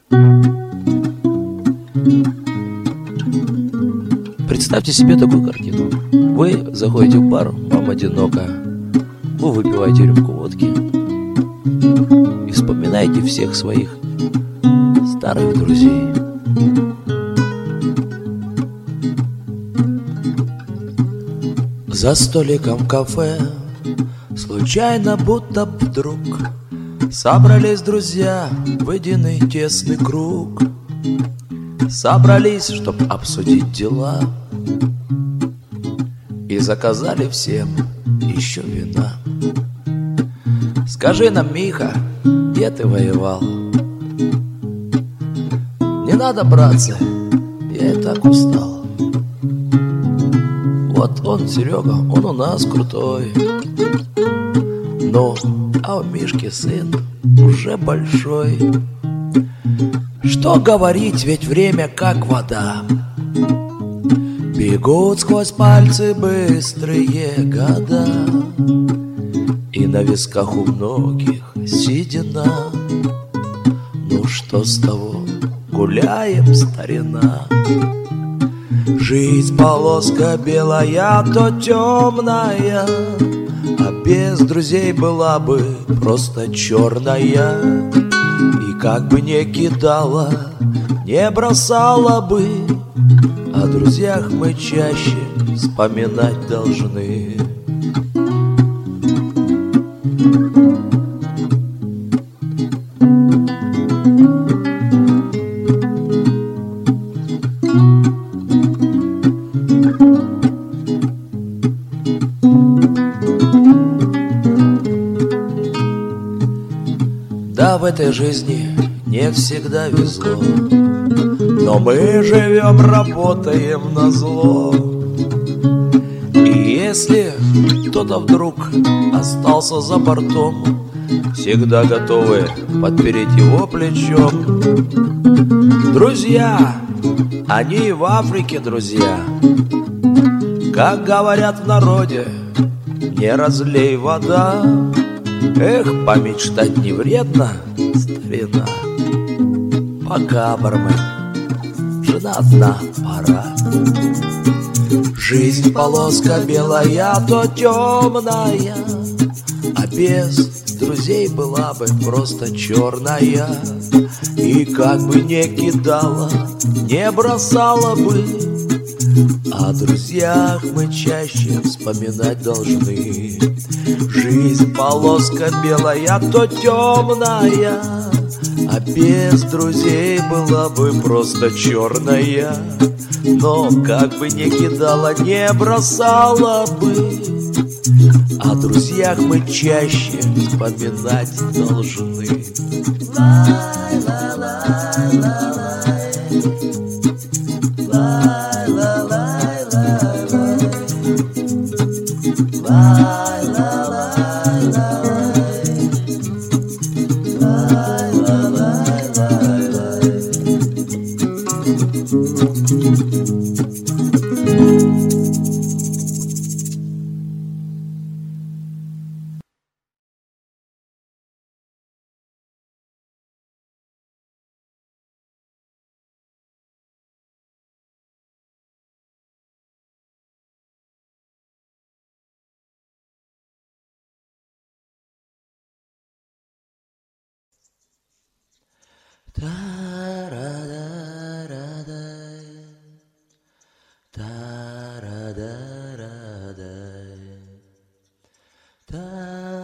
Представьте себе такую картину. Вы заходите в бар, вам одиноко, вы выпиваете рюмку водки и вспоминаете всех своих старых друзей. За столиком кафе случайно, будто вдруг, собрались друзья в единый тесный круг. Собрались, чтоб обсудить дела, и заказали всем еще вина. Скажи нам, Миха, где ты воевал? Не надо, братцы, я и так устал. Вот он, Серега, он у нас крутой. Ну, а у Мишки сын уже большой. Что говорить, ведь время как вода. Бегут сквозь пальцы быстрые года, и на висках у многих седина. Ну что с того, гуляем, старина. Жизнь полоска белая, то темная, а без друзей была бы просто черная. И как бы не кидала, не бросала бы, о друзьях мы чаще вспоминать должны. Да, в этой жизни не всегда везло, но мы живем, работаем назло. И если кто-то вдруг остался за бортом, всегда готовы подпереть его плечом. Друзья, они и в Африке друзья. Как говорят в народе, не разлей вода. Эх, помечтать не вредно, старина. Пока, бармен, жена одна, пора. Жизнь полоска белая, то темная, а без друзей была бы просто черная. И как бы не кидала, не бросала бы, о друзьях мы чаще вспоминать должны. Жизнь полоска белая, то темная, а без друзей была бы просто черная. Но как бы не кидала, не бросала бы, о друзьях мы чаще вспоминать должны. Та-ра-да-ра-дай, та-ра-да-ра-дай, та